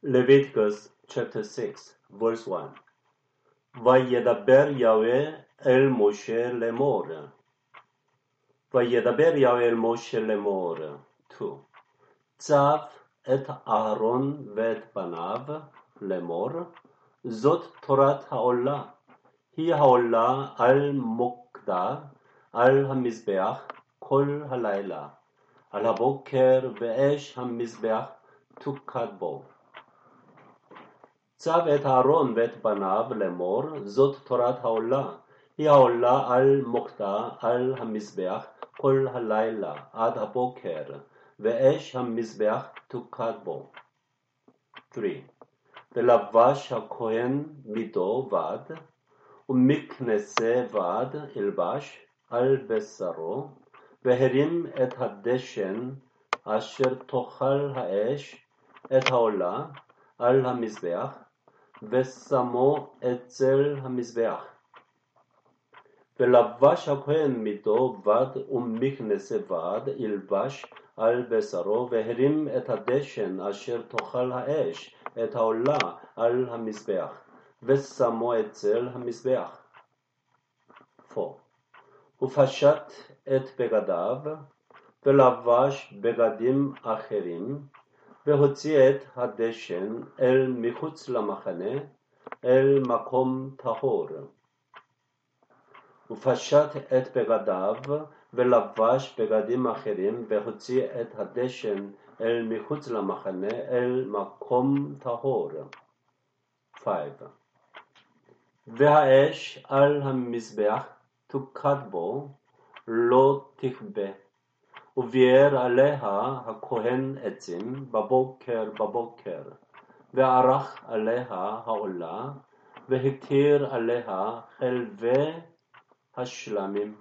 Leviticus chapter 6, verse 1. וידבר יהוה אל משה לאמור. וידבר יהוה אל משה לאמור. 2. צב את אהרון ואת בניו לאמור. זאת תורת העולה. היא העולה על מוקדה, על המזבח כל הלילה. על הבוקר ואש המזבח תוקד בו. צב את אהרון ואת בניו לאמור, זאת תורת העולה. היא העולה על מוקדה, על המזבח כל הלילה עד הבוקר, ואש המזבח תוקד בו. 3. ולבש הכהן מידו ועד, ומכנסה ועד ילבש על בשרו, והרים את הדשן אשר תאכל האש את העולה על המזבח, ושמו אצל המזבח. ולבש הכהן מידו ועד ומכנסה ועד ילבש על בשרו, והרים את הדשן אשר תאכל האש את העולה על המזבח, ושמו אצל המזבח. 4. ופשט את בגדיו, ולבש בגדים אחרים, והוציא את הדשן אל מחוץ למחנה, אל מקום טהור. ופשט את בגדיו, ולבש בגדים אחרים, והוציא את הדשן אל מחוץ למחנה, אל מקום טהור. 5. והאש על המזבח תוקד בו, לא תכבה. וביער עליה הכהן עצים בבוקר, וערך עליה העולה, והקטיר עליה חלבי השלמים.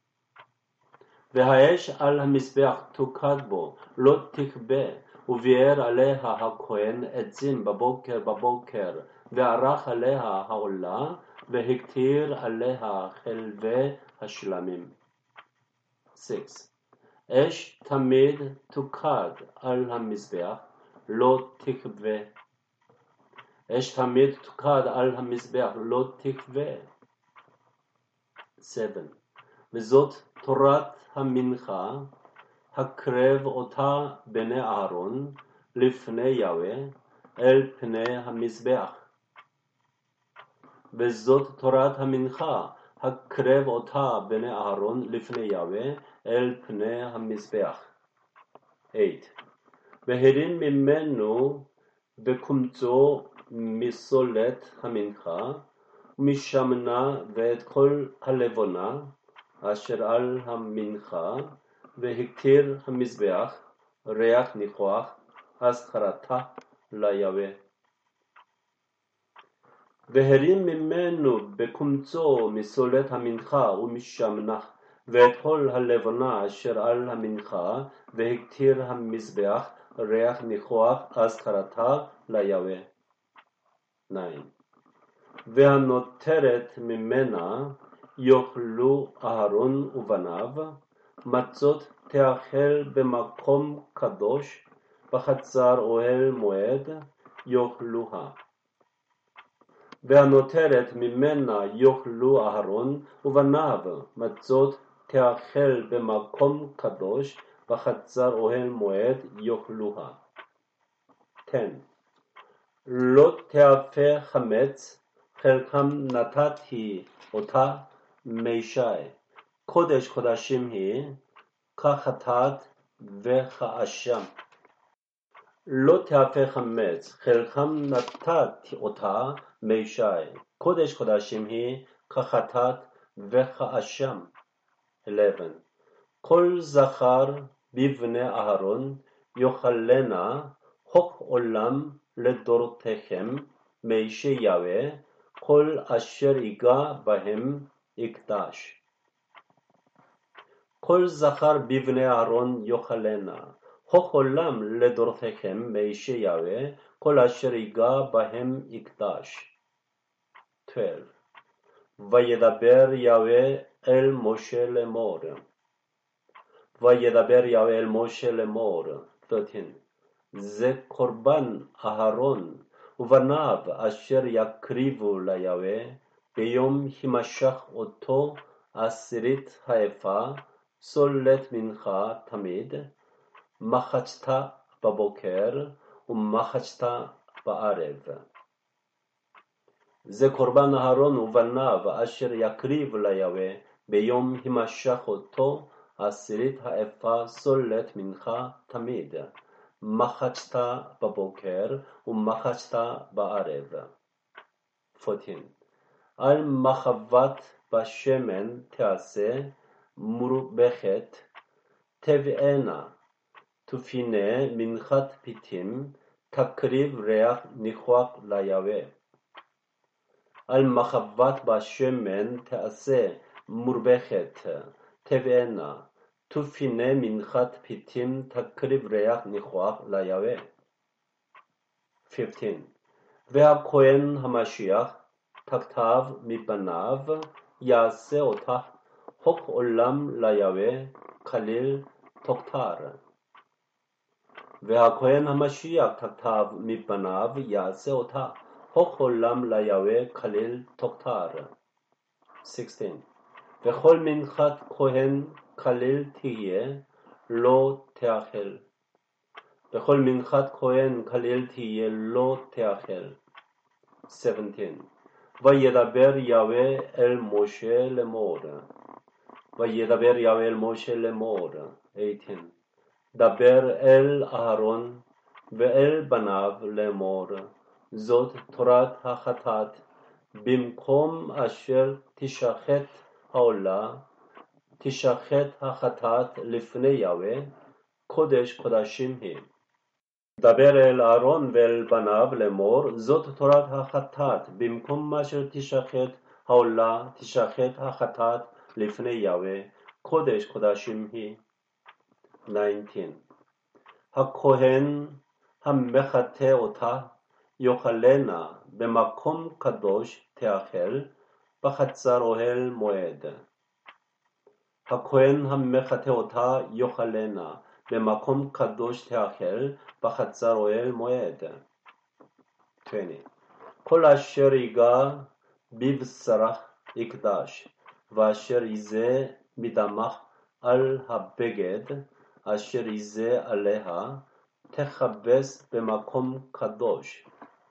והאש על המזבח תוקד בו, לא תכבה, וביער עליה הכהן עצים בבוקר, וערך עליה העולה, והקטיר עליה חלבי השלמים. 6. אש תמיד תוקד על המזבח, לא תכבה. אש תמיד תוקד על המזבח, לא תכבה. 7. וזאת תורת המנחה, הקרב אותה בני אהרון לפני יהוה אל פני המזבח. וזאת תורת המנחה, הקרב אותה בני אהרון לפני יהוה אל פני המזבח. 8. והרים ממנו בקומצו מסולת המנחה, ומשמנה ואת כל הלבונה אשר על המנחה, והקטיר המזבח ריח ניחוח, הזכרתה ליהוה. והרים ממנו בקומצו מסולת המנחה ומשמנה, ואת כל הלבונה אשר על המנחה, והקטיר המזבח ריח ניחוח, הזכרתה ליהוה. 9. והנותרת ממנה יאכלו אהרון ובניו, מצות תאכל במקום קדוש, בחצר אוהל מועד יאכלוה. והנותרת ממנה יאכלו אהרון ובניו, מצות תאכל במקום קדוש, בחצר אוהל מועד יאכלוה. 10. לא תאפה חמץ, חלקם נתתי אותה מישי, קודש קודשים היא, כחטאת וכאשם. לא תאפה חמץ, חלקם נתתי אותה מישי, קודש קודשים היא, כחטאת וכאשם. 11. כל זכר בבני אהרון יאכלנה, חוק עולם לדורותיכם, מישי יהוה, כל אשר ייגע בהם יקדש. כל זכר בבני אהרון יאכלנה, חוק עולם לדורותיכם, מישי יהוה, כל אשר ייגע בהם יקדש. 12. וידבר יהוה אל משה לאמור. וידבר יהוה אל משה לאמור. 13. זה קורבן אהרון ובניו אשר יקריבו ליהווה ביום הימשך אותו 10 האפה סולת מנחה תמיד, מחצתה בבוקר ומחצתה בערב. זה קורבן אהרון ובניו אשר יקריב ליהווה ביום הימשך אותו 10 האפה סולת מנחה תמיד, מחצתה בבוקר ומחצתה בערב. 14. על מחבת בשמן תעשה מורבכת, תבענה, תפינה מנחת פיתים, תקריב ריח ניחוח ליהווה. על מחבת בשמן תעשה מורבכת, תבענה, תפינה מנחת פיתים, תקריב ריח ניחוח ליהווה. 15. והכהן המשיח תכתב מבניו יעשה אותה חוק עולם ליהווה כליל תוכתר. והכהן המשיח תכתב מבניו יעשה אותה חוק עולם ליהווה כליל תוכתר. 16. וכל מנחת כהן כליל תהיה לא תאכל. וכל מנחת כהן כליל תהיה לא תאכל. 17. וידבר יהווה אל משה לאמור. וידבר יהווה אל משה לאמור. 18. דבר אל אהרון ואל בניו לאמור. זאת תורת החטאת, במקום אשר תשחט העולה, תשחט החטאת לפני יהווה, קודש קודשים היא. דבר אל אהרון ואל בניו לאמור, זאת תורת החטאת, במקום אשר תשחט העולה, תשחט החטאת לפני יהווה, קודש קודשים היא. 19. הכהן המחטא אותה יאכלנה במקום קדוש תאכל בחצר אוהל מועד. הכהן המחטא אותה יאכלנה במקום קדוש תאכל בחצר אוהל מועד. 20. כל אשר ייגע בבשרך יקדש, ואשר יזה מדמך על הבגד, אשר יזה עליה, תכבס במקום קדוש.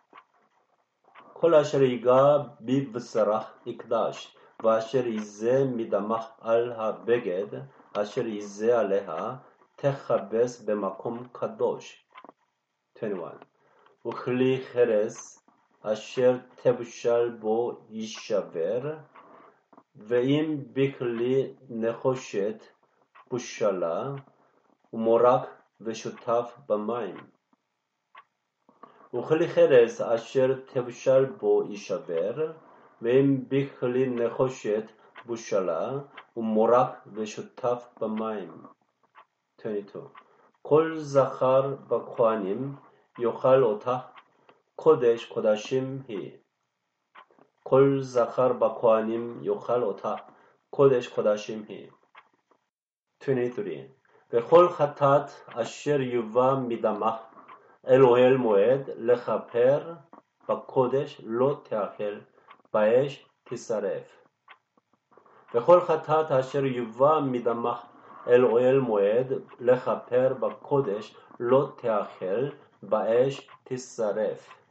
כל אשר ייגע בבשרך יקדש, ואשר יזה מדמך על הבגד, אשר יזה עליה, תכבס במקום קדוש. 21. וכלי חרס אשר תבשל בו יישבר, ואם בכלי נחושת בושלה, ומורק ושותף במים. וכלי חרס אשר תבשל בו יישבר, ואם בכלי נחושת בושלה, ומורק ושותף במים. 22. כל זכר בכהנים יאכל אותה, קודש קודשים היא. כל זכר בכהנים יאכל אותה, קודש קודשים היא. 23. וכל חטאת אשר יובא מדמך אל אוהל מועד לכפר בקודש לא תאכל, באש תשרף. וכל חטאת אשר יובא מדמך אל אוהל מועד לכפר בקודש לא תאכל, באש תשרף.